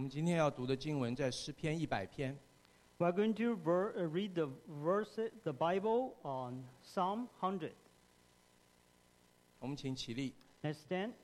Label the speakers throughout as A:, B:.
A: 们今天要读的经文在诗篇100篇。
B: We are going to read the Bible on Psalm 100.
A: 我们请起立。
B: Let's stand.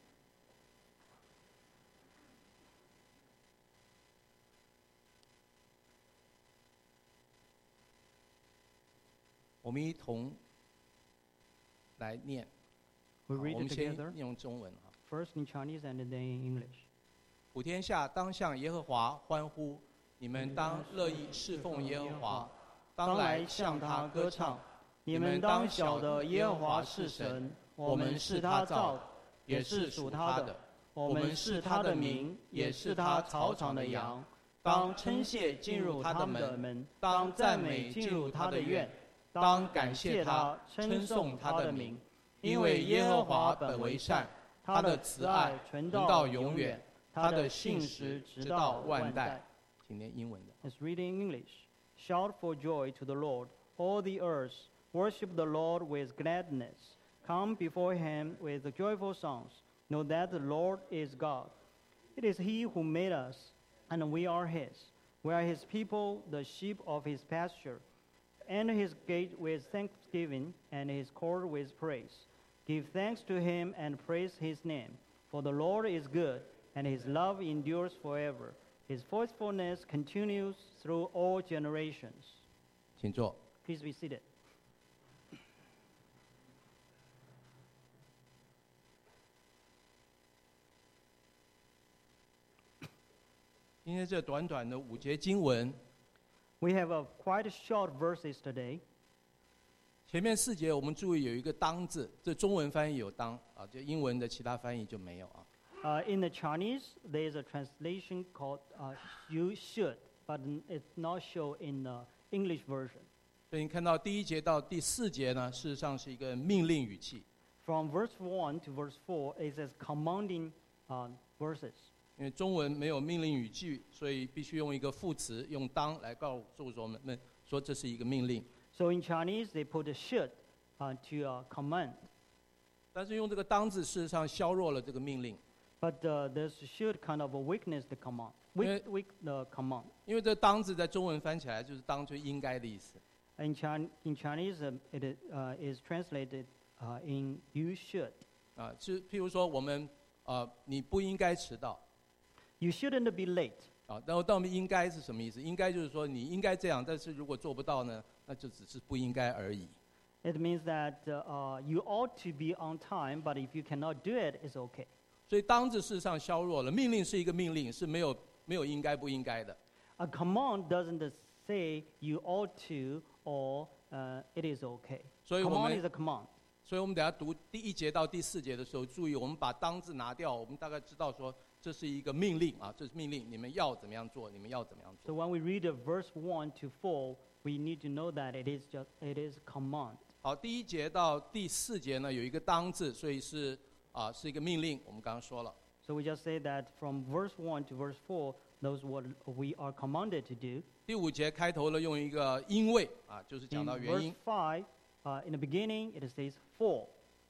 A: 我们一同来念。
B: We
A: 好
B: read
A: 我
B: it
A: 们先
B: together,
A: 用中文。
B: first in Chinese and then in English.
A: 普天下当向耶和华欢呼，你们当乐意侍奉耶和华，当来向他歌唱。
B: 你们当晓得耶和华是神，我们是他造的，也是属他的。我们是他的民，也是他草场的羊。当称谢进入他的门，当赞美进入他的院，当感谢他，称颂他的名。因为耶和华本为善，他的慈爱存到永远，他的信实直到万代。
A: 请念英文的。
B: Let's read in English. Shout for joy to the Lord, all the earth. Worship the Lord with gladness. Come before him with joyful songs. Know that the Lord is God. It is he who made us, and we are his. We are his people, the sheep of his pasture. Enter his gate with thanksgiving, and his court with praise. Give thanks to him and praise his name. For the Lord is good, and his love endures forever. His faithfulness continues through all generations.
A: 请坐。
B: Please be seated.
A: 今天这短短的5节经文，
B: We have quite short verses today.
A: 前面4节我们注意有一个当字，这中文翻译有当啊，就英文的其他翻译就没有啊。
B: In the Chinese, there is a translation called "you should," but it's not shown in the English version.
A: 所以你看到第1节到第4节呢，事实上是一个命令语气，
B: From verse 1 to verse 4, it says commanding verses.
A: 因为中文没有命令语句，所以必须用一个副词，用当来告诉我们说这是一个命令。
B: So in Chinese, they put a "should" to command.
A: 但是用这个当字，事实上削弱了这个命令，
B: But this should kind of weakness the command. Weak the command.
A: 因为这当字在中文翻起来就是当就应该的意思。
B: In Chinese, it is translated in "you should."
A: 啊，是譬如说我们你不应该迟到。
B: You shouldn't be late.
A: 啊，然后到我们应该是什么意思？应该就是说你应该这样，但是如果做不到呢，那就只是不应该而已。
B: It means that you ought to be on time, but if you cannot do it, it's okay.
A: 所以当字事实上削弱了，命令是一个命令，是没有应该不应该的。
B: A command doesn't say you ought to or it is okay.
A: 所以我
B: Command
A: 们
B: is a command.
A: 所以我们等下读第1节到第4节的时候，注意我们把当字拿掉，我们大概知道说这是一个命令啊，这是命令，你们要怎么样做，你们要怎么样
B: So
A: 做。
B: when we read verse 1 to 4, we need to know that it is command.
A: 好，第1节到第4节呢有一个当字，所以是一个命令，我们刚刚说了。
B: So we just say that from verse 1 to verse 4, those what we are commanded to do.
A: 第5节开头了用一个因为啊，就是讲
B: In
A: 到原
B: verse
A: 因。
B: 5, in the beginning, it says for.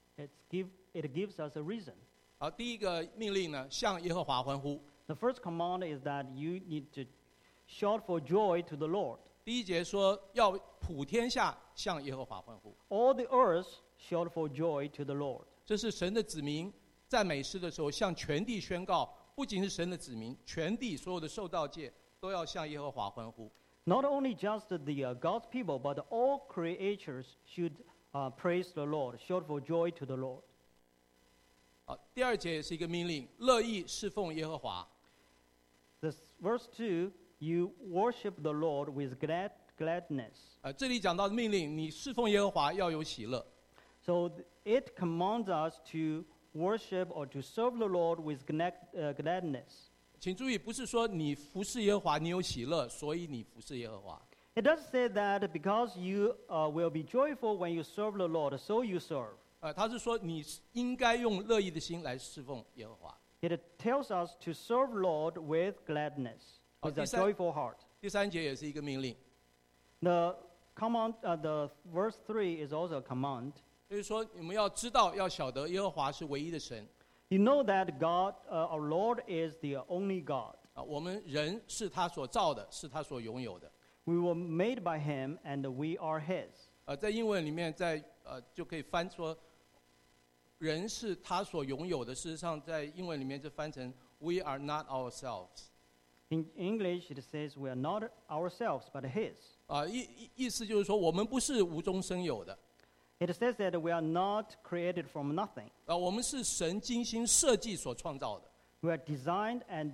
B: It gives us a reason.
A: 好，第一个命令呢，向耶和华欢呼。
B: The first command is that you need to shout for joy to the Lord.
A: 第1节说要普天下向耶和华欢呼，
B: All the earth shout for joy to the Lord.
A: 这是神的子民赞美诗的时候向全地宣告，不仅是神的子民，全地所有的受造界都要向耶和华欢呼。
B: Not only just the God's people, but all creatures should praise the Lord, shout for joy to the Lord.
A: 好，第2节也是一个命令，乐意侍奉耶和华。
B: This verse 2, you worship the Lord with gladness.
A: 这里讲到的命令，你侍奉耶和华要有喜乐。
B: So it commands us to worship or to serve the Lord with gladness.
A: 请注意，不是说你服侍耶和华，你有喜乐，所以你服侍耶和华。
B: It does say that because you will be joyful when you serve the Lord, so you serve.
A: 他是说你应该用乐意的心来侍奉耶和华。
B: It tells us to serve Lord with gladness, with a joyful heart.
A: 第3节也是一个命令，
B: The command, the verse 3 is also a command.
A: 就是说你们要知道，要晓得耶和华是唯一的神。
B: You know that God, our Lord, is the only God.
A: 我们人是他所造的，是他所拥有的。
B: We were made by him, and we are his.
A: 在英文里面就可以翻说，人是他所拥有的。事实上，在英文里面就翻成 "We are not ourselves"。
B: In English, it says we are not ourselves, but his.
A: 意思就是说，我们不是无中生有的。
B: It says that we are not created from nothing.
A: 我们是神精心设计所创造的。
B: We are designed and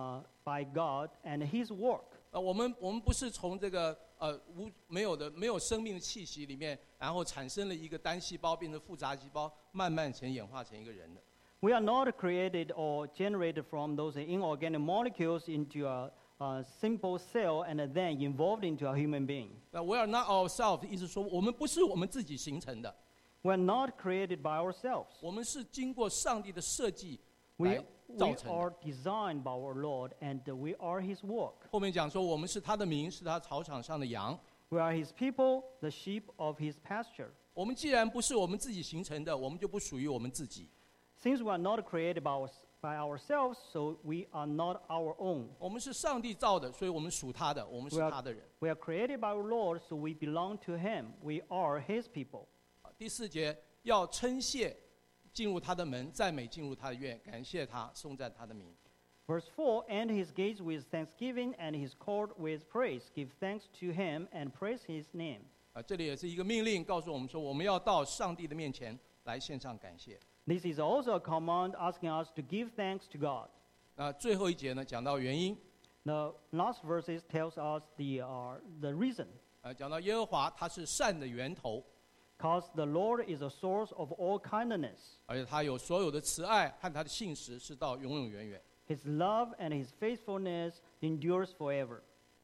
B: by God and His work.
A: 我们不是从这个没有生命的气息里面，然后产生了一个单细胞变成复杂细胞，慢慢演化成一个人的。
B: We are not created or generated from those inorganic molecules into a simple cell and then evolved into a human being.
A: We are not ourselves， 意思说我们不是我们自己形成的。
B: We are not created by ourselves.
A: 我们是经过上帝的设计
B: We
A: 来造成
B: are
A: 的。
B: designed by our Lord, and we are His work.
A: 后面讲说，我们是他的民，是他草场上的羊。
B: We are His people, the sheep of His pasture.
A: 我们既然不是我们自己形成的，我们就不属于我们自己。
B: Since we are not created by ourselves, so we are not our own.
A: 我们是上帝造的，所以我们属他的，我们是他的人。
B: We are created by our Lord, so we belong to Him. We are His people.
A: 第4节，要称谢，进入他的门，赞美进入他的院，感谢他，颂赞他的名。
B: Verse 4, "And His gates with thanksgiving, and His court with praise. Give thanks to Him, and praise His name."
A: 这里也是一个命令，告诉我们说，我们要到上帝的面前来献上感谢。
B: This is also a command asking us to give thanks to God.
A: 最后一节呢，讲到原因，
B: The last verses tells us the reason.
A: 讲到耶和华他是善的源头，
B: Because the Lord is a source of all kindness.
A: 而且他有所有的慈爱和他的信实是到永永远远。
B: His love and His faithfulness endures forever.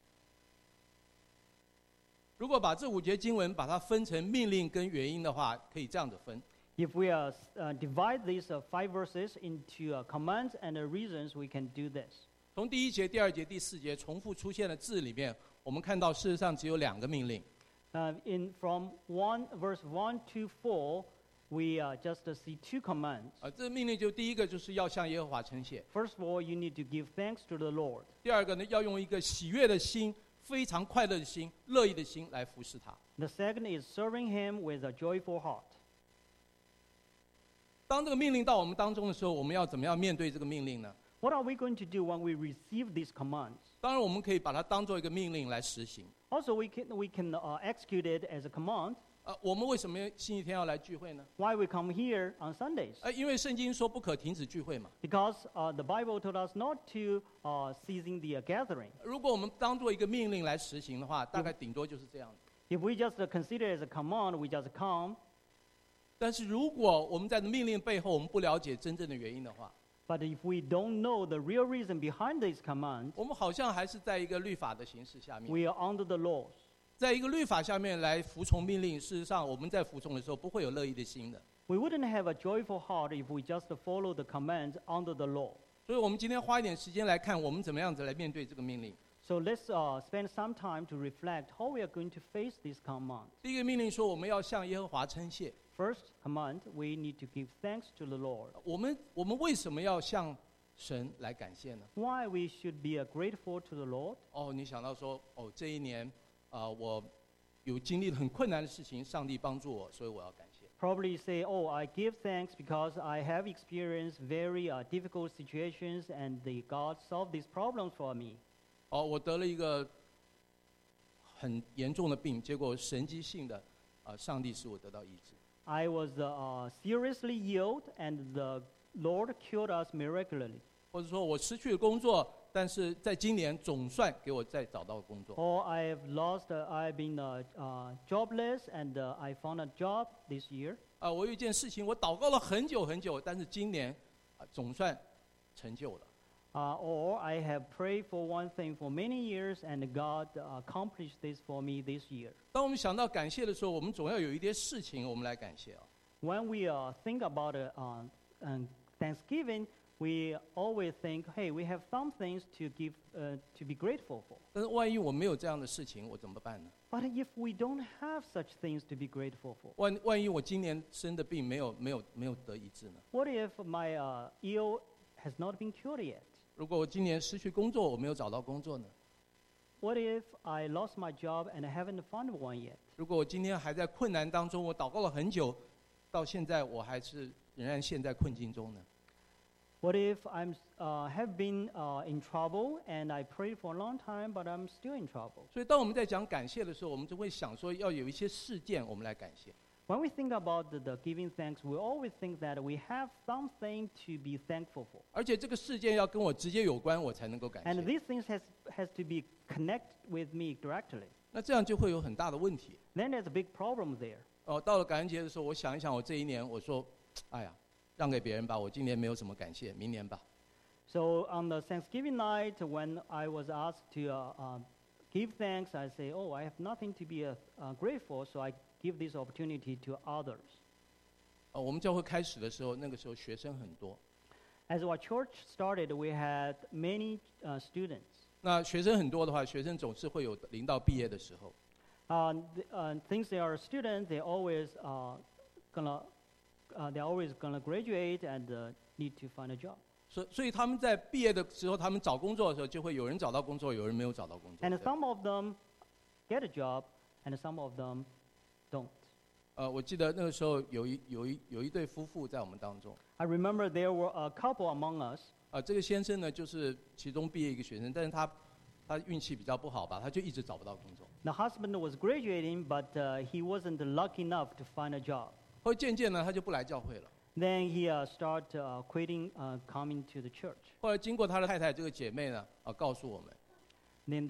A: 如果把这5节经文把它分成命令跟原因的话，可以这样子分。
B: If we divide these 5 verses into commands and reasons, we can do this.
A: 从第1节、第2节、第4节重复出现的字里面，我们看到事实上只有2个命令。
B: From verse 1 to 4, we just see 2 commands.
A: 这个命令就第一个就是要向耶和华称谢，
B: First of all, you need to give thanks to the Lord.
A: 第二个呢，要用一个喜悦的心、非常快乐的心、乐意的心来服侍他。
B: The second is serving Him with a joyful heart.
A: 当这个命令到我们当中的时候，我们要怎么样面对这个命令呢？
B: What are we going to do when we receive these commands?
A: 当然，我们可以把它当做一个命令来实行。
B: Also, we can execute it as a command.
A: 我们为什么星期天要来聚会呢？
B: Why we come here on Sundays?
A: 因为圣经说不可停止聚会嘛。
B: Because the Bible told us not to ceasing the gathering.
A: 如果我们当做一个命令来实行的话，大概顶多就是这样。
B: If we just consider it as a command, we just come.
A: 但是如果我们在命令背后我们不了解真正的原因的话，
B: But if we don't know the real reason behind these commands,
A: 我们好像还是在一个律法的形式下面，
B: we are under the laws.
A: 在一个律法下面来服从命令。事实上，我们在服从的时候不会有乐意的心的。
B: We wouldn't have a joyful heart if we just follow the commands under the law.
A: 所以我们今天花一点时间来看，我们怎么样子来面对这个命令。
B: So let's spend some time to reflect how we are going to face these commands.
A: 第一个命令说，我们要向耶和华称谢。
B: First command, we need to give thanks to the Lord.
A: 我们为什么要向神来感谢呢？
B: Why we should be grateful to the Lord?
A: 你想到说，这一年，我有经历了很困难的事情，上帝帮助我，所以我要感谢。
B: Probably say, "Oh, I give thanks because I have experienced very difficult situations, and God solved these problems for me."
A: 我得了一个很严重的病，结果神迹性的，上帝使我得到医治。
B: I was seriously ill, and the Lord cured us miraculously.
A: 或者说我失去了工作，但是在今年总算给我再找到工作。
B: Or I've been jobless, and I found a job this year.
A: 我有一件事情，我祷告了很久很久，但是今年总算成就了。
B: Or I have prayed for one thing for many years, and God accomplished this for me this year.
A: 当我们想到感谢的时候，我们总要有一些事情我们来感谢。
B: When we think about Thanksgiving, we always think, "Hey, we have some things to be grateful for."
A: 但是万一我没有这样的事情，我怎么办呢？
B: But if we don't have such things to be grateful for,
A: 万一我今年生的病没有得医治呢？
B: what if my ill has not been cured yet?
A: 如果我今年失去工作，我没有找到工作呢？
B: What if I lost my job and I haven't found one yet?
A: 如果我今天还在困难当中，我祷告了很久，到现在我还是仍然陷在困境中呢？
B: What if I have been in trouble and I prayed for a long time, but I'm still in trouble?
A: 所以，当我们在讲感谢的时候，我们就会想说，要有一些事件我们来感谢。
B: When we think about the giving thanks, we always think that we have something to be thankful for.
A: 而且这个事件要跟我直接有关，我才能够感
B: And
A: 谢。
B: these things has to be connected with me directly.
A: 那这样就会有很大的问题。
B: Then there's a big problem there.
A: 到了感恩节的时候，我想一想，我这一年，我说，哎呀，让给别人吧，我今年没有什么感谢，明年吧。
B: So on the Thanksgiving night, when I was asked to give thanks, I say, oh, I have nothing to be grateful, so I give this opportunity to others.
A: 我们教会开始的时候，那个时候学生很多。
B: As our church started, we had many students.
A: 那学生很多的话，学生总是会有临到毕业的时候。
B: Since they are students, they're always gonna graduate and need to find a job.
A: 所以他们在毕业的时候，他们找工作的时候，就会有人找到工作，有人没有找到工作。
B: And some of them get a job, and some of them don't.
A: 我记得那个时候有一对夫妇在我们当中。
B: I remember there were a couple among us.
A: 这个先生呢，就是其中毕业一个学生，但是他运气比较不好吧，他就一直找不到工作。
B: The husband was graduating, but he wasn't lucky enough to find a job.
A: 后来渐渐呢，他就不来教会了。
B: Then he started quitting coming to the church.
A: 后来经过他的太太这个姐妹呢，告诉我们，
B: Then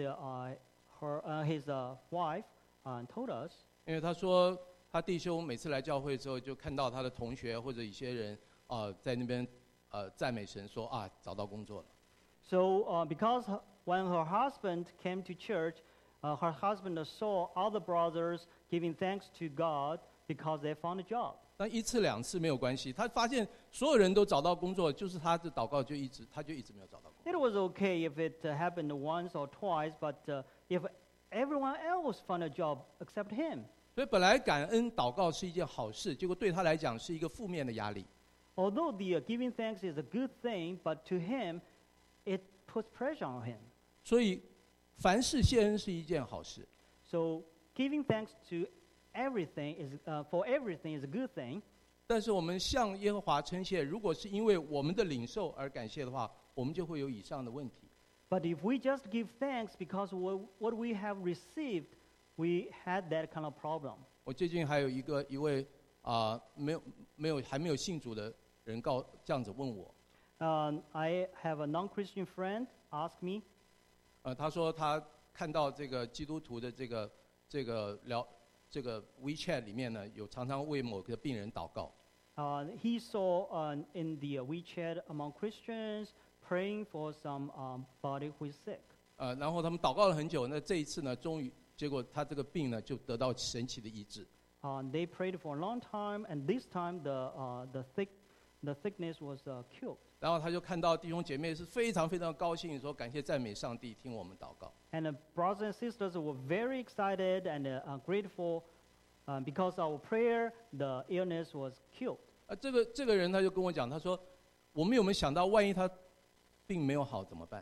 B: his wife told us,
A: 因为他说他弟兄每次来教会之后，就看到他的同学或者一些人在那边赞美神说啊找到工作了。
B: so because when her husband came to church, her husband saw other brothers giving thanks to God because they found a job.
A: 但一次两次没有关系，他发现所有人都找到工作，就是他的祷告就一直没有找到工作。
B: It was okay if it happened once or twice, but if everyone else found a job except him.
A: 所以本来感恩祷告是一件好事，结果对他来讲是一个负面的压力。
B: Although the giving thanks is a good thing, but to him, it puts pressure on him.
A: 所以凡事谢恩是一件好事。
B: So giving thanks to everything for everything is a good thing.
A: 但是我们向耶和华称谢，如果是因为我们的领受而感谢的话，我们就会有以上的问题。
B: But if we just give thanks because what we have received, we had that kind of problem.
A: 我最近还有一位还没有信主的人这样子问我，
B: I have a non-Christian friend ask me.
A: 他说他看到这个基督徒的这个WeChat 里面呢，有常常为某个病人祷告。
B: He saw in the WeChat among Christians praying for somebody who is sick.
A: 然后他们祷告了很久，那这一次呢，终于结果他这个病呢就得到神奇的医治。
B: They prayed for a long time, and this time the sickness was cured.
A: 然后他就看到弟兄姐妹是非常非常高兴，说感谢赞美上帝，听我们祷告。
B: And brothers and sisters were very excited and grateful because our prayer, the illness was cured.
A: 这个人他就跟我讲，他说我们有没有想到，万一他病没有好怎么办？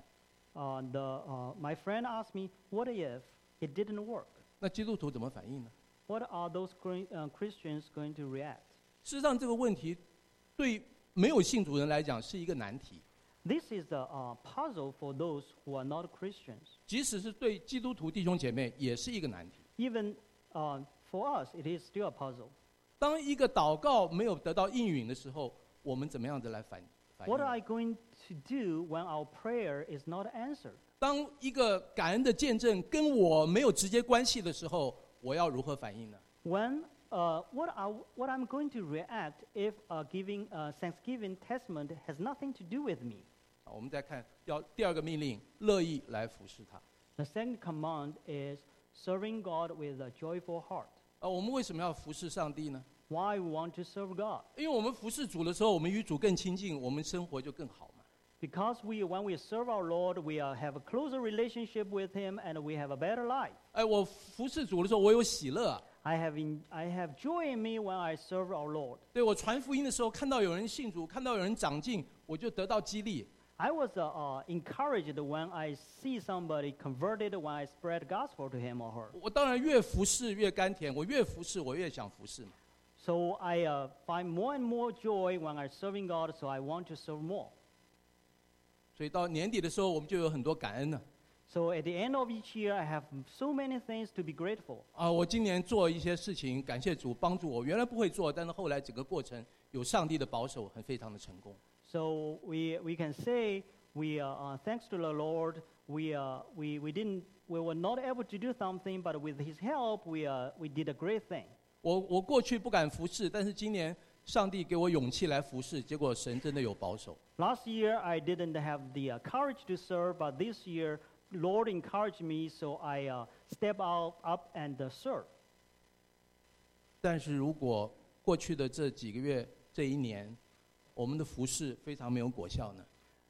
B: My friend asked me, what if it didn't work?
A: 那基督徒怎么反应呢？
B: What are those Christians going to react?
A: 事实上，这个问题对没有信主人来讲是一个难题。
B: This is a puzzle for those who are not Christians.
A: 即使是对基督徒弟兄姐妹，也是一个难题。
B: Even for us, it is still a puzzle.
A: 当一个祷告没有得到应允的时候，我们怎么样子来反应？
B: What are I going to do when our prayer is not answered?
A: 当一个感恩的见证跟我没有直接关系的时候，我要如何反应呢？
B: When what I'm going to react if giving Thanksgiving testament has nothing to do with me?
A: 我们再看第二个命令，乐意来服侍他。
B: The second command is serving God with a joyful heart.
A: 我们为什么要服侍上帝呢？
B: Why we want to serve God?
A: 因为我们服侍主的时候，我们与主更亲近，我们生活就更好嘛。
B: Because when we serve our Lord, we have a closer relationship with Him, and we have a better life.
A: 我服侍主的时候，我有喜乐啊。
B: I have joy in me when I serve our Lord.
A: 对，我传福音的时候，看到有人信主，看到有人长进，我就得到激励。
B: I was encouraged when I see somebody converted when I spread gospel to him or her.
A: 我当然越服侍越甘甜，我越服侍我越想服侍嘛。
B: So I find more and more joy when I'm serving God, so I want to serve more.
A: 所以到年底的时候，我们就有很多感恩了。
B: So at the end of each year, I have so many things to be grateful.
A: 我今年做一些事情，感谢主帮助我，原来不会做，但是后来整个过程有上帝的保守，非常的成功。
B: So we can say thanks to the Lord, we were not able to do something, but with His help, we did a great thing.
A: 我过去不敢服侍，但是今年上帝给我勇气来服侍，结果神真的有保守。
B: Last year I didn't have the courage to serve, but this year Lord encouraged me, so I step up and serve.
A: 但是如果过去的这几个月、这一年，我们的服侍非常没有果效呢？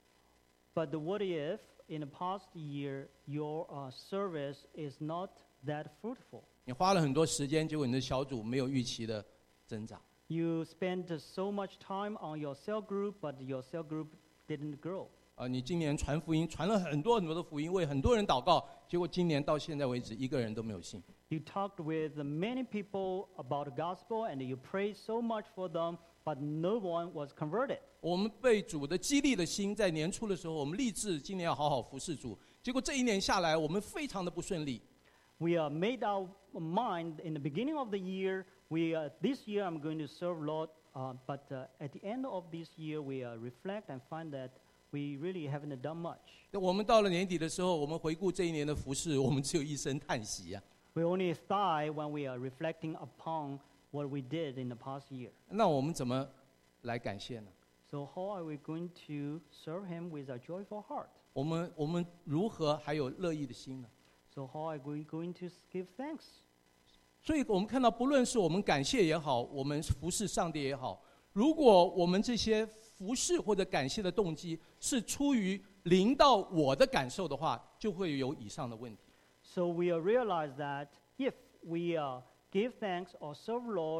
B: But what if in the past year your service is not that fruitful?
A: 你花了很多时间，结果你的小组没有预期的增长。
B: You spent so much time on your cell group, but your cell group didn't grow.
A: 你今年传福音，传了很多很多的福音，为很多人祷告，结果今年到现在为止，一个人都没有信。
B: You talked with many people about the gospel, and you prayed so much for them, but no one was converted.
A: 我们被主的激励的心，在年初的时候，我们立志今年要好好服侍主。结果这一年下来，我们非常的不顺利。
B: We made our mind in the beginning of the year. This year I'm going to serve Lord, but at the end of this year we reflect and find that we really haven't done much.
A: 我们到了年底的时候，我们回顾这一年的服侍，我们只有一声叹息啊。
B: We only sigh when we are reflecting upon what we did in the past year.
A: 那我们怎么来感谢呢？
B: So how are we going to serve Him with a joyful heart?
A: 我们如何还有乐意的心呢？
B: So how are we going to give thanks?
A: 所以我们看到，不论是我们感谢也好，我们服侍上帝也好，如果我们这些服侍或者感谢的动机是出于临到我的感受的话，就会有以上的问题。
B: So we realize that if we give thanks or serve Lord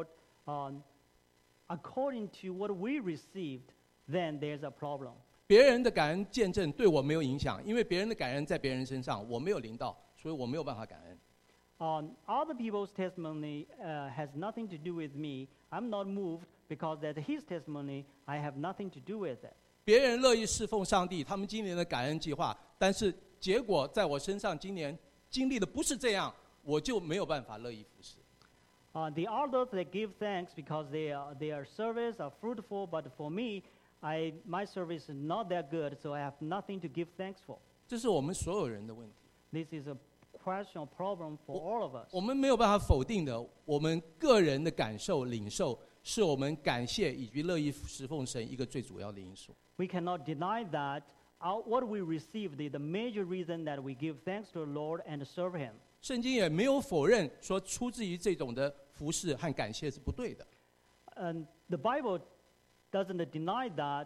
B: according to what we received, then there's a problem.
A: 别人的感恩见证对我没有影响，因为别人的感恩在别人身上，我没有临到，所以我没有办法感恩。
B: Other people's testimony has nothing to do with me. I'm not moved because that his testimony, I have nothing to do with it.
A: 别人乐意侍奉上帝，他们今年的感恩计划，但是结果在我身上今年经历的不是这样，我就没有办法乐意服侍。
B: The others they give thanks because their service are fruitful, but for me, my service is not that good, so I have nothing to give thanks for.
A: 这是我们所有人的问题。
B: This is a question or problem for all of us.
A: 我们没有办法否定的，我们个人的感受领受，是我们感谢以及乐意侍奉神一个最主要的因素。
B: We cannot deny that what we received is the major reason that we give thanks to the Lord and serve Him.
A: 圣经也没有否认说出自于这种的服侍和感谢是不对的。
B: And the Bible doesn't deny that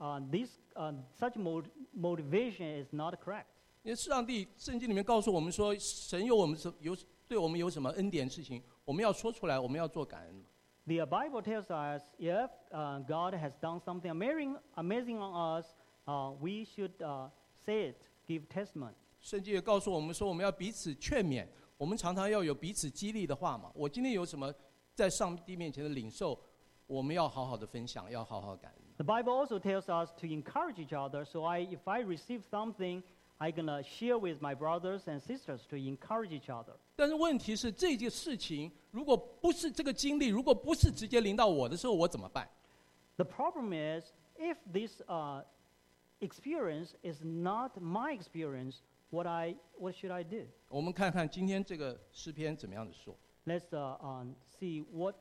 B: such motivation is not correct.
A: 因为上帝圣经里面告诉我们说，神对我们有什么恩典事情，我们要说出来，我们要做感恩。
B: The Bible tells us if God has done something amazing on us, we should say it, give testimony.
A: 圣经也告诉我们说，我们要彼此劝勉，我们常常要有彼此激励的话嘛。我今天有什么在上帝面前的领受，我们要好好的分享，要好好感恩。
B: The Bible also tells us to encourage each other. So if I receive something, I'm gonna share with my brothers and sisters to encourage each other.
A: 但是问题是，这件事情如果不是这个经历，如果不是直接临到我的时候，我怎么办？
B: The problem is, if this experience is not my experience, what should I do?
A: 我们看看今天这个诗篇怎么样的说。
B: Let's see what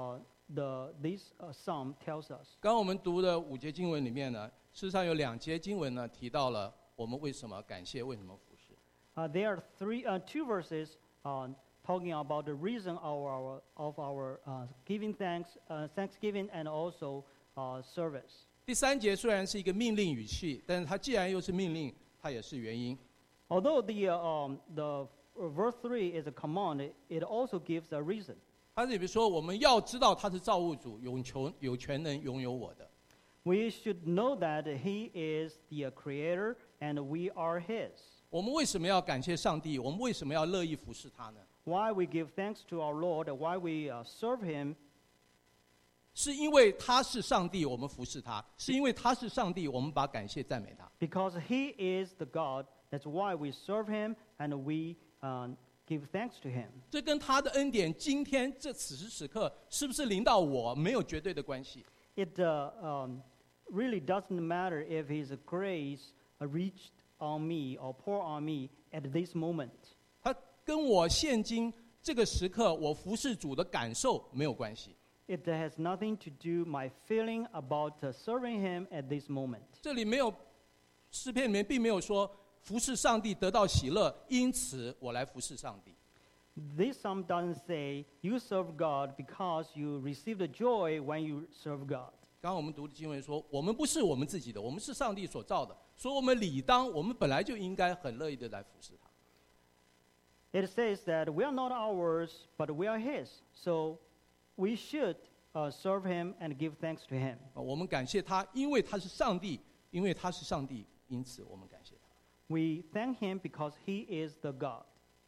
B: this psalm tells us.
A: 刚刚我们读的5节经文里面呢，事实上有2节经文呢提到了我们为什么感谢，为什么服侍。
B: There are two verses talking about the reason of our giving thanksgiving and also service.
A: 第3节虽然是一个命令语气，但是它既然又是命令，它也是原因。
B: Although the verse 3 is a command, it also gives a reason.
A: 它是比如说，我们要知道他是造物主，有权能拥有我的。
B: We should know that He is the Creator and we are His.
A: 我们为什么要感谢上帝？我们为什么要乐意服侍他呢？
B: Why we give thanks to our Lord, why we serve Him,
A: 是因为他是上帝，我们服侍他；是因为他是上帝，我们把感谢赞美他。
B: because He is the God. That's why we serve Him and we give thanks to Him.
A: 这跟他的恩典今天此时此刻是不是临到我，没有绝对的关系。
B: It really doesn't matter if His grace reached on me or pour on me at this moment.
A: 他跟我现今这个时刻我服侍主的感受没有关系。
B: It has nothing to do my feeling about serving Him at this moment.
A: 这里没有诗篇里面并没有说服侍上帝得到喜乐，因此我来服侍上帝。
B: This psalm doesn't say you serve God because you receive the joy when you serve God.
A: 刚刚我们读的经文说，我们不是我们自己的，我们是上帝所造的，所以我们理当，我们本来就应该很乐意的来服侍他。
B: It says that we are not ours, but we are His. So we should serve Him and give thanks to Him.
A: 我们感谢他，因为他是上帝，因为他是上帝，因此我们感谢他。
B: We thank Him because He is the God.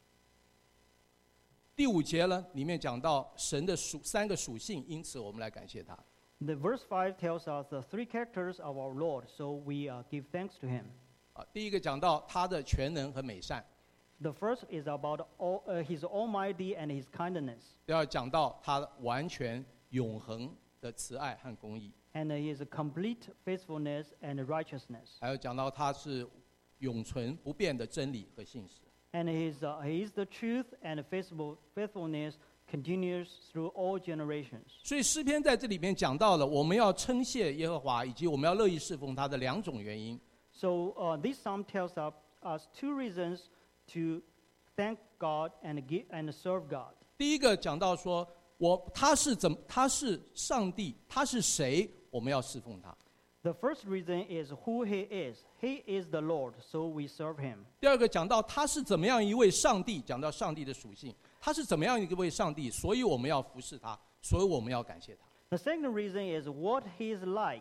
A: 第5节呢，里面讲到神的3个属性，因此我们来感谢他。
B: The verse 5 tells us the 3 characters of our Lord, so we give thanks to Him.
A: 第一个讲到他的全能和美善，
B: The first is about His almighty and His kindness,
A: 第二讲到他完全永恒的慈愛和公義，
B: and His complete faithfulness and righteousness.
A: 还有讲到他是永存不变的真理和信实。
B: And He is the truth and faithfulness continues through all generations.
A: 所以诗篇在这里面讲到了我们要称谢耶和华，以及我们要乐意侍奉他的2种原因。
B: So this psalm tells us 2 reasons to thank God and serve God.
A: 第一个讲到说，他是上帝，他是谁，我们要侍奉他。
B: The first reason is who He is. He is the Lord, so we serve Him.
A: 第二个讲到他是怎么样一位上帝，讲到上帝的属性，他是怎么样一位上帝，所以我们要服侍他，所以我们要感谢他。
B: The second reason is what He is like,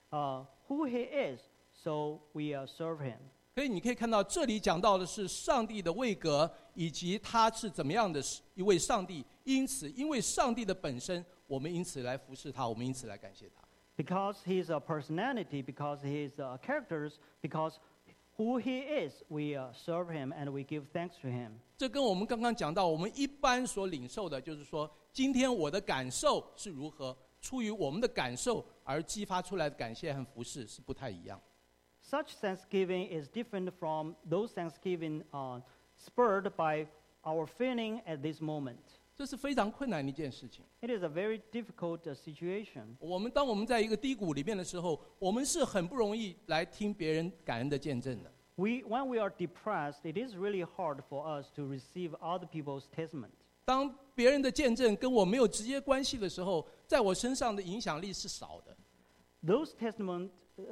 B: who He is, so we serve Him.
A: 所以你可以看到，这里讲到的是上帝的位格，以及他是怎么样的一位上帝。因此，因为上帝的本身，我们因此来服侍他，我们因此来感谢他。
B: Because His personality, because His characters, because who He is, we serve Him and we give thanks to Him.
A: 这跟我们刚刚讲到，我们一般所领受的，就是说，今天我的感受是如何，出于我们的感受而激发出来的感谢和服侍是不太一样。
B: Such thanksgiving is different from those thanksgiving spurred by our feeling at this moment.
A: 这是非常困难的一件事情。
B: It is a very difficult situation.
A: 当我们在一个低谷里面的时候，我们是很不容易来听别人感恩的见证的。
B: When we are depressed, it is really hard for us to receive other people's testament.
A: 当别人的见证跟我没有直接关系的时候，在我身上的影响力是少的。
B: Those testaments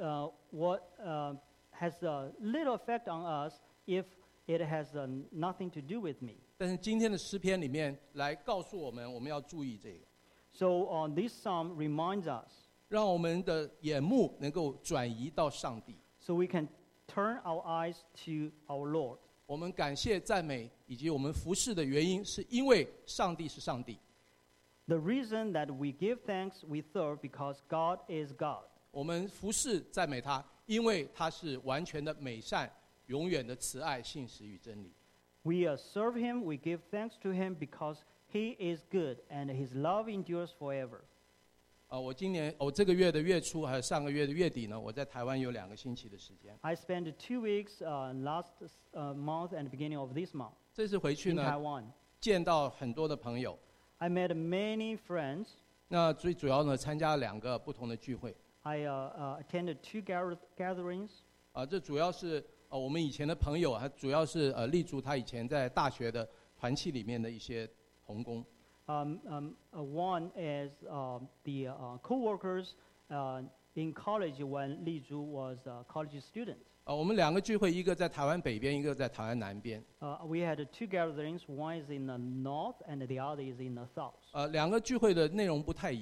B: has a little effect on us if it has nothing to do with me.
A: 但是今天的诗篇里面来告诉我们，我们要注意这个，
B: So this psalm reminds us,
A: 让我们的眼目能够转移到上帝。
B: so we can turn our eyes to our Lord.
A: 我们感谢、赞美以及我们服侍的原因，是因为上帝是上帝。
B: The reason that we give thanks, we serve because God is God.
A: 我们服侍、赞美他，因为他是完全的美善、永远的慈爱、信实与真理。
B: We serve Him, we give thanks to Him because He is good and His love endures forever.
A: 我这个月的月初还有上个月的月底呢，我在台湾有2个星期的时间。
B: I spent 2 weeks last month and beginning of this month
A: 这次回去
B: in
A: 呢，
B: Taiwan.
A: 见到很多的朋友。
B: I met many friends.
A: 那最主要呢，参加2个不同的聚会。
B: I attended 2 gatherings.
A: 这主要是我们以前的朋友，还主要是立足他以前在大学的团契里面的一些同工。
B: One is the co-workers in college when Li Zhu was a college student.
A: 我们2个聚会，一个在台湾北边，一个在台湾南边。
B: We had 2 gatherings. One is in the north and the other is in the south.
A: 2个聚会的内容不太一样。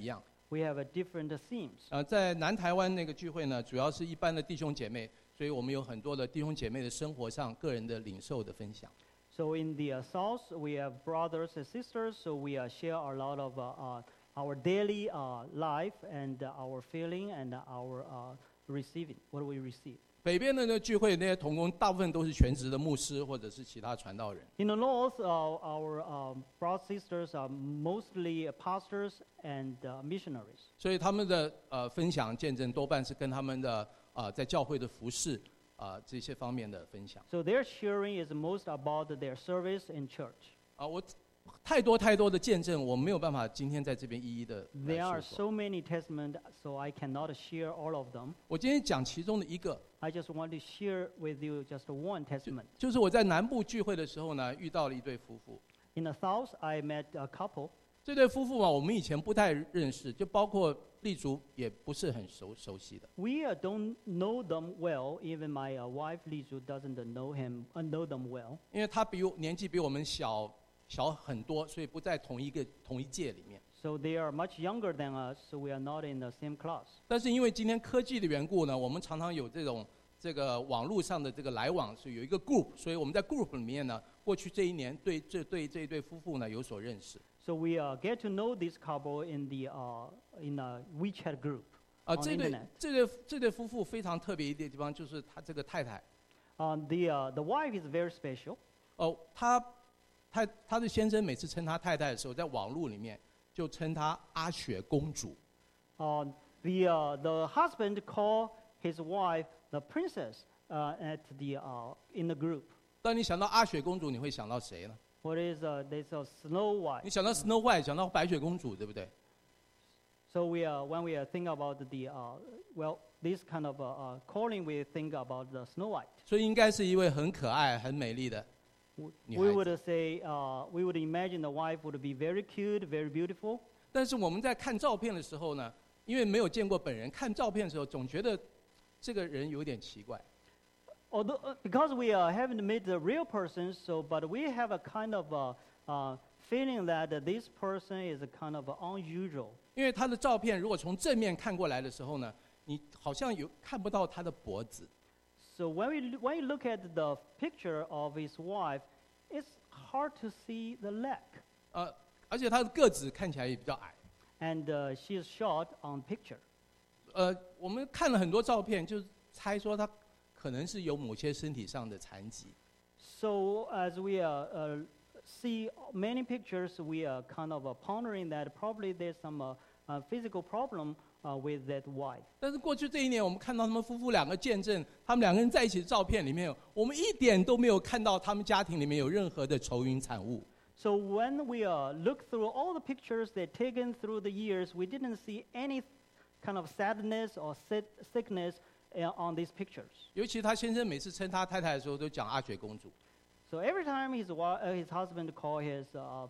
B: we have a different themes.
A: 在南台湾那个聚会呢，主要是一般的弟兄姐妹，所以我们有很多的弟兄姐妹的生活上个人的领受的分享。
B: So in the south, we have brothers and sisters, so we share a lot of our daily life and our feeling and our receiving, what we receive.
A: 北边的那个聚会，那些同工大部分都是全职的牧师或者是其他传道人。
B: In the north, our brothers and sisters are mostly pastors and missionaries.
A: 所以他们的分享见证多半是跟他们的在教会的服事这些方面的分享。
B: So their sharing is most about their service in church.
A: 我太多的见证，我没有办法今天在这边一一的来
B: There
A: 述
B: are
A: 说。
B: so many testaments, so I cannot share all of them.
A: 我今天讲其中的一个，
B: I just want to share with you just one testament.
A: 就是我在南部聚会的时候呢，遇到了一对夫妇。
B: In the south, I met a couple.
A: 这对夫妇嘛，我们以前不太认识，就包括立足也不是很熟悉的。
B: We don't know them well. Even my wife Li Zhu doesn't know them well.
A: 因为他年纪比我们小很多，所以不在同一届里面。
B: So they are much younger than us, so we are not in the same class.
A: 但是因为今天科技的缘故呢，我们常常有这个网络上的这个来往，是有一个 group， 所以我们在 group 里面呢，过去这一年对这一对夫妇呢有所认识。
B: So we get to know this couple in the WeChat group on
A: 这
B: internet.
A: 对夫妇非常特别一点的地方，就是他这个太太，
B: The wife is very special.
A: 他的先生每次称他太太的时候，在网络里面就称她阿雪公主。
B: The husband called his wife the princess in the group.
A: 当你想到阿雪公主，你会想到谁呢？
B: What is this Snow
A: 你
B: White?
A: 想到 Snow White， 想到白雪公主，对不对？
B: So when we think about this kind of calling, we think about the Snow White.
A: 所以应该是一位很可爱、很美丽的女
B: We
A: 孩
B: would
A: 子。
B: say we would imagine the wife would be very cute, very beautiful.
A: 但是我们在看照片的时候呢，因为没有见过本人，看照片的时候总觉得这个人有点奇怪。
B: Although because we haven't met the real person, but we have a kind of feeling that this person is a kind of unusual.
A: 因为他的照片如果从正面看过来的时候呢，你好像看不到他的脖子。
B: So when you look at the picture of his wife, it's hard to see the leg,
A: 而且他的个子看起来也比较矮。
B: and she is short on picture.
A: 我们看了很多照片，就猜说他可能是有某些身体上的残疾。
B: So as we see many pictures, we are kind of pondering that probably there's some physical problem with that wife.
A: 但是过去这一年，我们看到他们夫妇两个见证，他们两个人在一起的照片里面，我们一点都没有看到他们家庭里面有任何的愁云惨雾。
B: So when we look through all the pictures they've taken through the years, we didn't see any kind of sadness or sickness on these pictures.
A: 尤其他先生每次称他太太的时候，都讲阿雪公主。
B: So every time his husband called his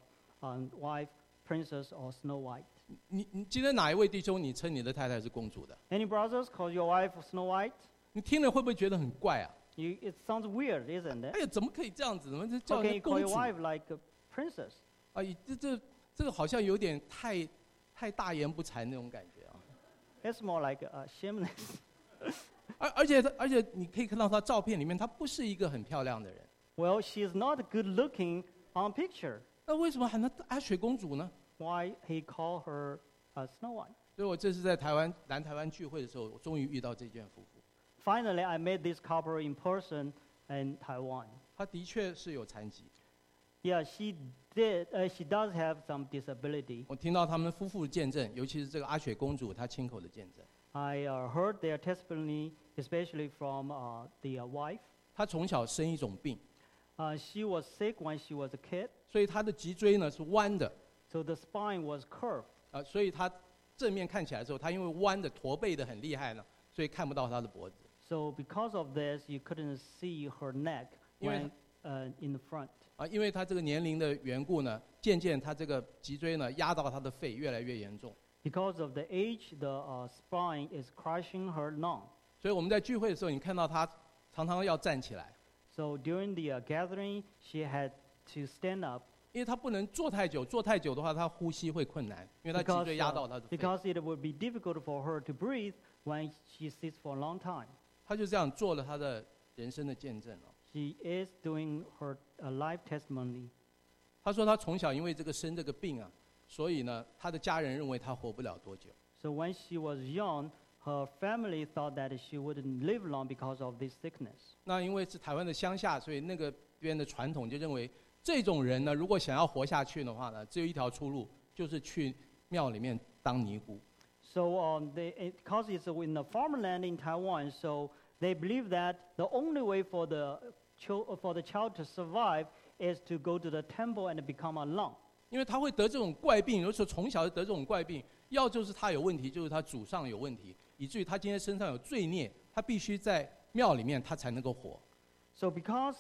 B: wife princess or Snow White.
A: 你今天哪一位弟兄你称你的太太是公主的？
B: Any brothers call your wife Snow White?
A: 你听了会不会觉得很怪啊？
B: It sounds weird, isn't it?
A: 哎呀，怎么可以这样子？怎么叫
B: How
A: 人
B: can you
A: 家
B: call
A: 公
B: your
A: 主？
B: wife like a princess?
A: 这个好像有点太大言不惭那种感觉啊。
B: It's more like shameless.
A: 而且你可以看到她照片里面，她不是一个很漂亮的人。
B: Well, she is not good looking on picture.
A: 那为什么喊她阿雪公主呢？
B: Why he called her Snow White?
A: 所以我这次在南台湾聚会的时候，我终于遇到这对夫妇。
B: Finally, I met this couple in person in Taiwan.
A: 她的确是有残疾。
B: Yeah, she does have some disability.
A: 我听到他们夫妇的见证，尤其是这个阿雪公主她亲口的见证。
B: I heard their testimony, especially from the wife.
A: 她从小生一种病，
B: She was sick when she was a kid,
A: 所以她的脊椎呢是弯的。
B: so the spine was curved.
A: 所以她正面看起来的时候，她因为弯的驼背的很厉害呢，所以看不到她的脖子。
B: So because of this, you couldn't see her neck when in the front.
A: 因为她这个年龄的缘故呢，渐渐她这个脊椎呢压到她的肺，越来越严重。
B: Because of the age, the spine is crushing her lung.
A: 所以我们在聚会的时候，你看到她常常要站起来。
B: So during the gathering, she had to stand up.
A: 因为他不能坐太久，坐太久的话，他呼吸会困难，因为他脊椎压到他的肺。
B: because it would be difficult for her to breathe when she sits for a long time.
A: 他就这样做了他的人生的见证了。
B: She is doing her life testimony.
A: 他说他从小因为生这个病啊，所以呢，他的家人认为他活不了多久。
B: So when she was young, her family thought that she wouldn't live long because of this sickness.
A: 那因为是台湾的乡下，所以那个边的传统就认为，这种人呢，如果想要活下去的话呢，只有一条出路，就是去庙里面当尼姑。
B: So because it's in the farmland in Taiwan, so they believe that the only way for the child to survive is to go to the temple and become a nun.
A: 因为他会得这种怪病，有时候从小就得这种怪病，要就是他有问题，就是他祖上有问题，以至于他今天身上有罪孽，他必须在庙里面他才能够活。
B: So because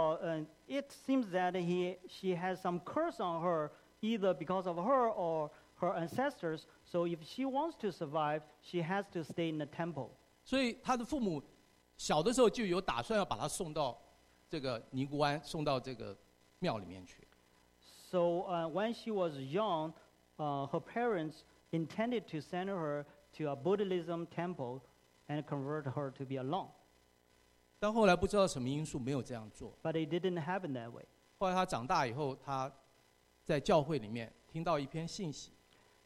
B: it seems that she has some curse on her, either because of her or her ancestors. So if she wants to survive, she has to stay in the temple.
A: 所以他的父母小的时候就有打算要把他送到这个尼姑庵，送到这个庙里面去。
B: So when she was young, her parents intended to send her to a Buddhism temple and convert her to be a nun.
A: 但后来不知道什么因素没有这样做。
B: But it didn't happen that way.
A: 后来他长大以后，他在教会里面听到一篇信息。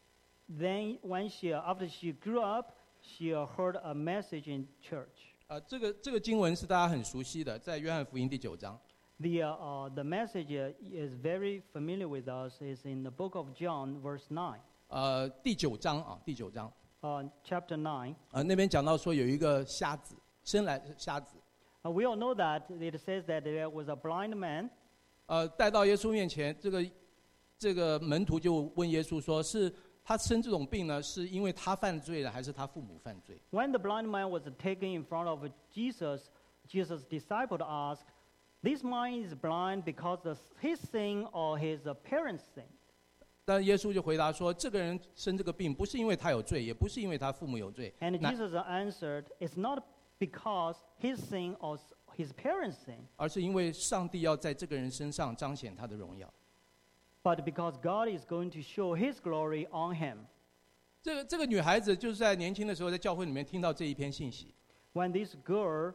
B: Then after she grew up, she heard a message in church.
A: 这个经文是大家很熟悉的，在约翰福音第9章。
B: The message is very familiar with us. Is in the book of John, verse 9.
A: 第9章啊，第9章。
B: Chapter 9.
A: 那边讲到说有一个瞎子，生来瞎子。
B: We all know that it says that there was a blind man.
A: 带到耶稣面前，这个门徒就问耶稣说：“是他生这种病呢，是因为他犯罪了，还是他父母犯罪？”
B: When the blind man was taken in front of Jesus, Jesus' disciple asked, "This man is blind because of his sin or his parents' sin?"
A: 但耶稣就回答说：“这个人生这个病，不是因为他有罪，也不是因为他父母有罪。”
B: And Jesus answered, "It's not because his sin or his parents' sin,
A: 而是因为上帝要在这个人身上彰显他的荣耀。
B: but because God is going to show his glory on him."
A: 这个女孩子就是在年轻的时候在教会里面听到这一篇信息，
B: When this girl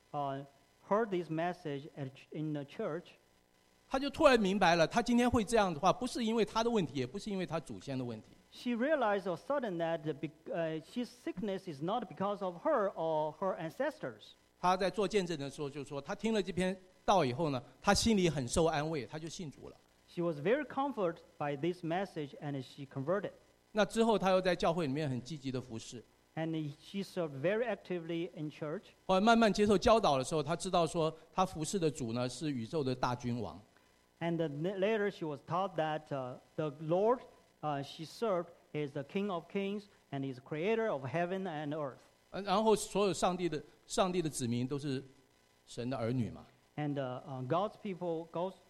B: heard this message in the church,
A: 她就突然明白了，她今天会这样的话，不是因为她的问题，也不是因为她祖先的问题。
B: she realized of sudden that his sickness is not because of her or her ancestors.
A: 她在做见证的时候就说，她听了这篇道以后呢，她心里很受安慰，她就信主了。
B: She was very comforted by this message and she converted.
A: 那之后，她又在教会里面很积极的服侍。
B: And she served very actively in church.
A: 后来慢慢接受教导的时候，她知道说，她服侍的主呢是宇宙的大君王。
B: And later she was taught that the Lord she served is the King of Kings and is creator of heaven and earth.
A: 然后所有上帝的子民都是神的儿女嘛。
B: And God's people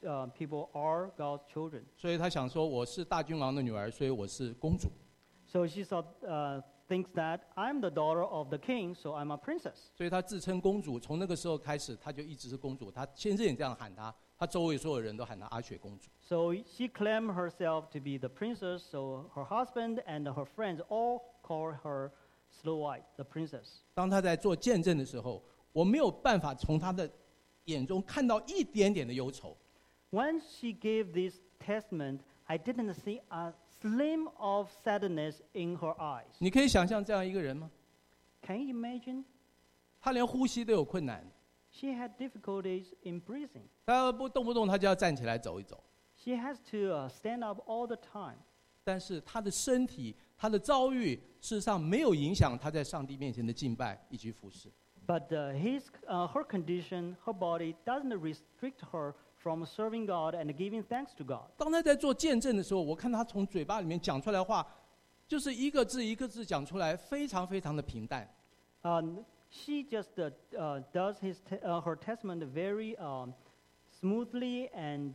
B: are God's children.
A: 所以她想说，我是大君王的女儿，所以我是公主。
B: So she thinks that I'm the daughter of the king, so I'm a princess.
A: 所以她自称公主。从那个时候开始，她就一直是公主。她先生也这样喊她，她周围所有人都喊她阿雪公主。
B: So she claimed herself to be the princess, so her husband and her friends all call her Snow White, the princess.
A: 当她在做见证的时候，我没有办法从她的眼中看到一点点的忧愁。
B: When she gave this testament, I didn't see a slim of sadness in her eyes.
A: 你可以想象这样一个人吗？
B: Can you imagine?
A: 她连呼吸都有困难，
B: She had difficulties in breathing.
A: 她动不动她就要站起来走一走。
B: She has to stand up all the time.
A: 但是她的身体、她的遭遇，事实上没有影响她在上帝面前的敬拜以及服侍。
B: But her condition, her body doesn't restrict her from serving God and giving thanks to God.
A: 当她在做见证的时候，我看她从嘴巴里面讲出来的话，就是一个字一个字讲出来，非常非常的平淡。
B: She just does her testament very smoothly and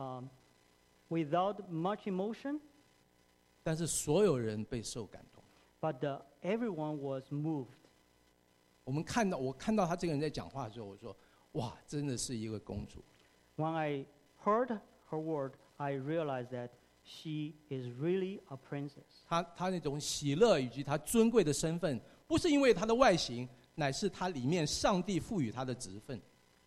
B: without much emotion.
A: 但是所有人被受感动。
B: But everyone was moved.
A: 我看到她这个人在讲话的时候，我说：哇，真的是一个公主。
B: When I heard her word, I realized that she is really a princess.
A: 她那种喜乐以及她尊贵的身份，不是因为她的外形，乃是她里面上帝赋予她的职分。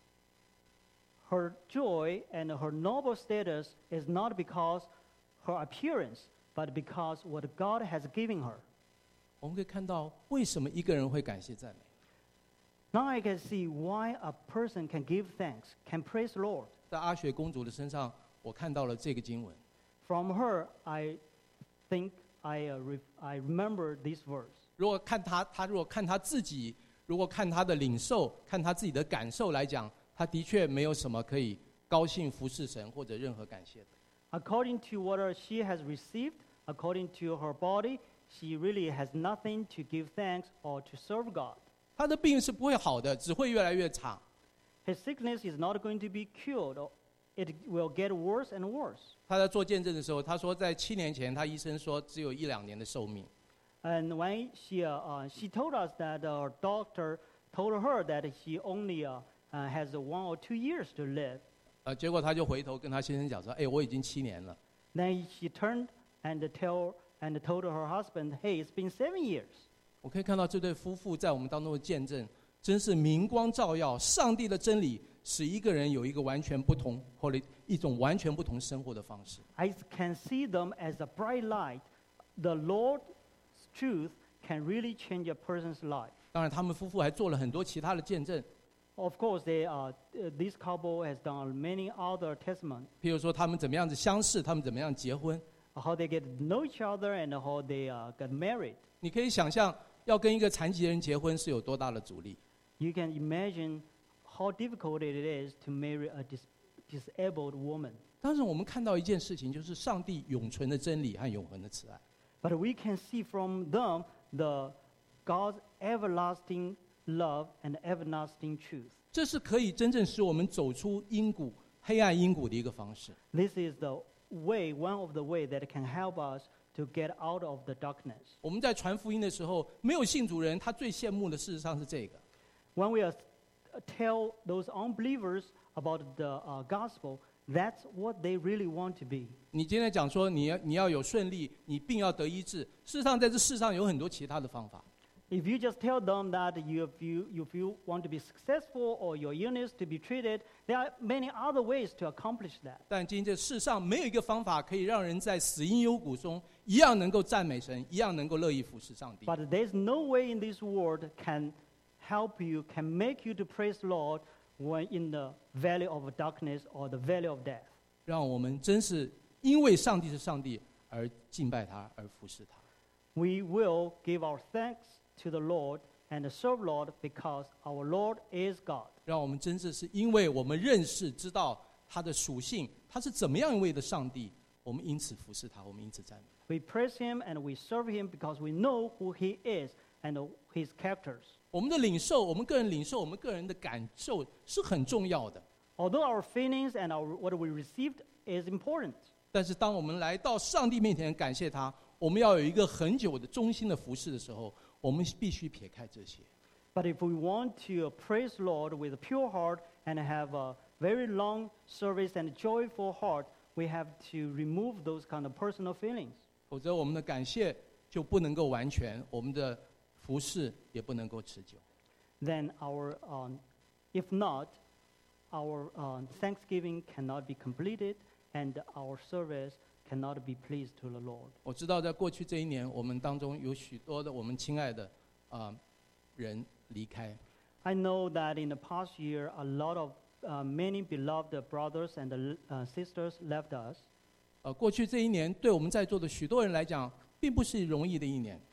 B: Her joy and her noble status is not because her appearance, but because what God has given her.
A: 我们可以看到，为什么一个人会感谢赞美？
B: Now I can see why a person can give thanks, can praise the Lord.
A: 在阿雪公主的身上，我看到了这个经文。
B: From her, I think I remember this verse.
A: 如果看她如果看她自己，如果看她的领受，看她自己的感受来讲，她的确没有什么可以高兴服侍神或者任何感谢的。
B: According to what she has received, according to her body, she really has nothing to give thanks or to serve God.
A: 她的病是不会好的，只会越来越差。
B: His sickness is not going to be cured. It will get worse and worse.
A: 她在做见证的时候，她说在7年前，她医生说只有1-2年的寿命。
B: And when she told us that our doctor told her that she only has 1 or 2 years to live.
A: 结果她就回头跟她先生讲说：“哎，我已经7年了。”
B: Then she turned and told her husband, "Hey, it's been 7 years."
A: 我可以看到这对夫妇在我们当中的见证，真是明光照耀，上帝的真理使一个人有一个完全不同或者一种完全不同生活的方式。
B: I can see them as a bright light. The Lord's truth can really change a person's life.
A: 当然，他们夫妇还做了很多其他的见证，
B: Of course, this couple has done many other testimonies.
A: 譬如说他们怎么样子相识，他们怎么样结婚。
B: How they get to know each other and how they got married.
A: 你可以想象，要跟一个残疾人结婚是有多大的阻力。
B: You can imagine how difficult it is to marry a disabled woman.
A: 但是我们看到一件事情，就是上帝永存的真理和永恒的慈爱。
B: But we can see from them God's everlasting love and everlasting truth.
A: 这是可以真正使我们走出黑暗阴谷的一个方式。
B: This is one of the way that can help us to get out of the darkness.
A: 我们在传福音的时候，没有信主人，他最羡慕的事实上是这个。
B: When we tell those unbelievers about the gospel, that's what they really want to be.
A: 你今天讲说你要有顺利，你病要得医治，事实上在这世上有很多其他的方法。
B: If you just tell them that if you want to be successful or your illness to be treated, there are many other ways to accomplish that.
A: 但今天这世上没有一个方法可以让人在死荫幽谷中一样能够赞美神，一样能够乐意服侍上帝。
B: But there's no way in this world can help you, can make you to praise the Lord when in the valley of darkness or the valley of death.
A: 让我们真是因为上帝是上帝而敬拜他，而服侍他。
B: We will give our thanks to the Lord and serve Lord because our Lord is God.
A: 让我们真正是因为我们认识知道他的属性，他是怎么样一位的上帝，我们因此服侍他，我们因此赞美他。
B: We praise Him and we serve Him because we know who He is and His characters.
A: 我们的领受，我们个人领受，我们个人的感受是很重要的。
B: Although our feelings and what we received is important,
A: 但是当我们来到上帝面前感谢他，我们要有一个很久的忠心的服侍的时候，我们必须撇开这些。
B: but if we want to praise the Lord with a pure heart and have a very long service and joyful heart, we have to remove those kind of personal feelings.
A: 否则我们的感谢就不能够完全，我们的服侍也不能够持久。
B: Then if not, our thanksgiving cannot be completed and our service cannot be pleased to the Lord.
A: 我知道在过去这1年，我们当中有许多的我们亲爱的人离开。
B: I know that in the past year, a lot of many beloved brothers and sisters left us.
A: 过去这1年，对我们在座的许多人来讲，并不是容易的1年。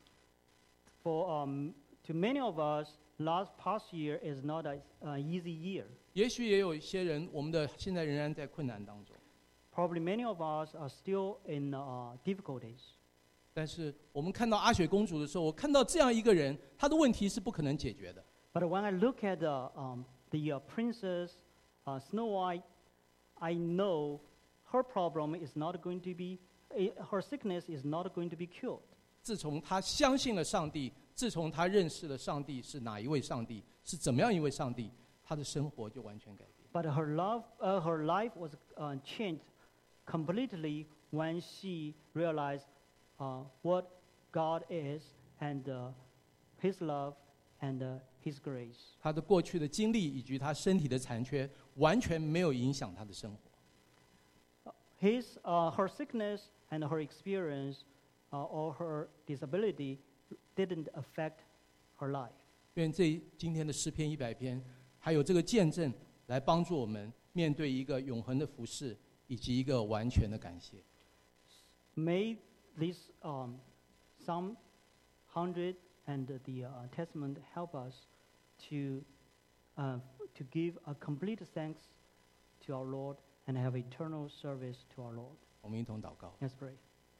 B: To many of us, past year is not an easy year.
A: 也许也有一些人，我们的现在仍然在困难当中。
B: Probably many of us are still in difficulties.
A: 但是我们看到阿雪公主的时候，我看到这样一个人，她的问题是不可能解决的。
B: But when I look at the princess Snow White, I know her problem is not going to be, her sickness is not going to be cured.
A: 自从她相信了上帝，自从她认识了上帝是哪一位上帝，是怎么样一位上帝，她的生活就完全改变。
B: But her life was changed completely when she realized what God is and His love and His grace.
A: 他的过去的经历以及他身体的残缺，完全没有影响他的生活。
B: Her sickness and her experience or her disability didn't affect her life.
A: 愿今天的诗篇100篇，还有这个见证，来帮助我们面对一个永恒的服事，以及一个完全的感谢。
B: May this Psalm 100 and the Testament help us to give a complete thanks to our Lord and have eternal service to our Lord.
A: 我们一同祷告。
B: Let's pray.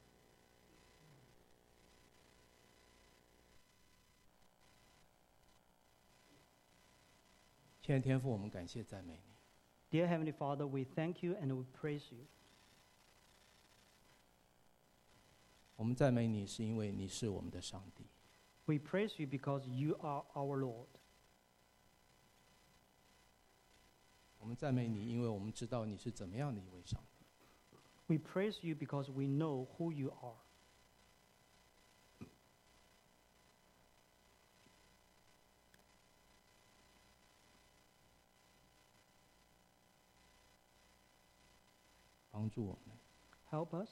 A: 亲爱的天父，我们感谢赞美你。
B: Dear Heavenly Father, we thank you and we praise you.
A: 我们赞美你，是因为你是我们的上帝。
B: We praise you because you are our Lord.
A: 我们赞美你，因为我们知道你是怎么样的一位上帝。
B: We praise you because we know who you are.
A: 帮助我们，
B: Help us.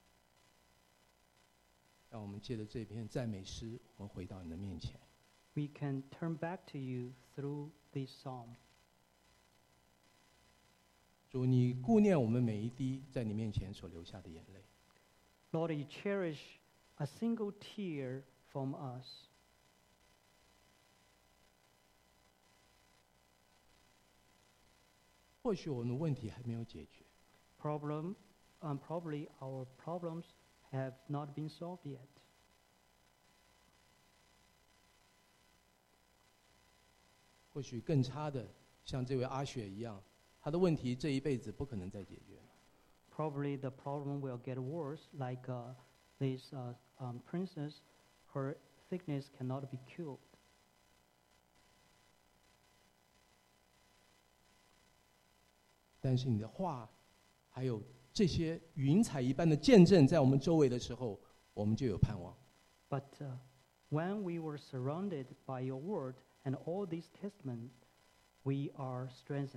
A: 让我们借着这篇赞美诗，我们回到你的面前。
B: We can turn back to you through this psalm.
A: 主，你顾念我们每一滴在你面前所流下的眼泪。
B: Lord, you cherish a single tear from us.
A: 或许我们的问题还没有解决，
B: Probably our problems have not been solved yet.
A: 或许更差的，像这位阿雪一样，他的问题这一辈子不可能再解决了。
B: Probably the problem will get worse, like this princess, her sickness cannot be cured.
A: 但是你的话，还有这些云彩一般的见证在我们周围的时候，我们就有盼望。
B: But when we were surrounded by your word and all these testaments, we are strengthened.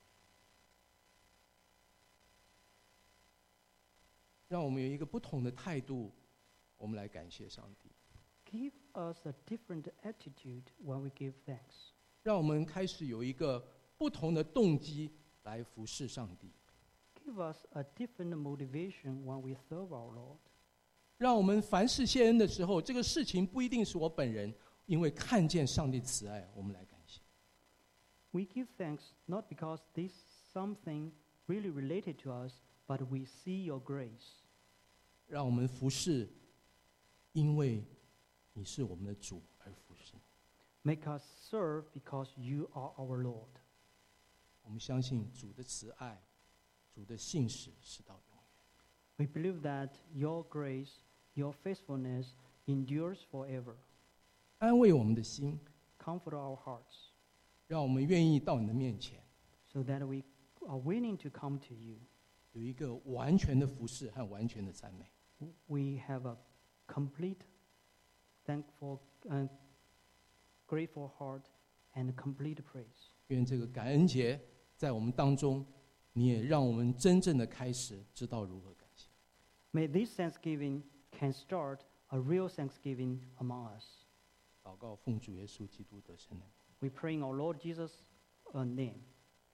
A: 让我们有一个不同的态度，我们来感谢上帝。
B: Give us a different attitude when we give thanks.
A: 让我们开始有一个不同的动机来服侍上帝。
B: Give us a different motivation when we serve our Lord.
A: 让我们凡事谢恩的时候，这个事情不一定是我本人，因为看见上帝慈爱，我们来感谢。
B: We give thanks not because this something really related to us, but we see your grace.
A: 让我们服侍，因为你是我们的主而服侍。
B: Make us serve because you are our Lord.
A: 我们相信主的慈爱，主的信实是到永远。
B: We believe that your grace, your faithfulness endures forever.
A: 安慰我们的心，
B: Comfort our hearts
A: 让我们愿意到你的面前，
B: so that we are willing to come to you.
A: 有一个完全的服侍和完全的赞美。
B: We have a complete, thankful, and grateful heart and complete praise.
A: 愿这个感恩节在我们当中，你也让我们真正的开始知道如何感谢。
B: May this Thanksgiving can start a real Thanksgiving among us.
A: 祷告奉主耶稣基督得胜的名。
B: We pray in our Lord Jesus' name.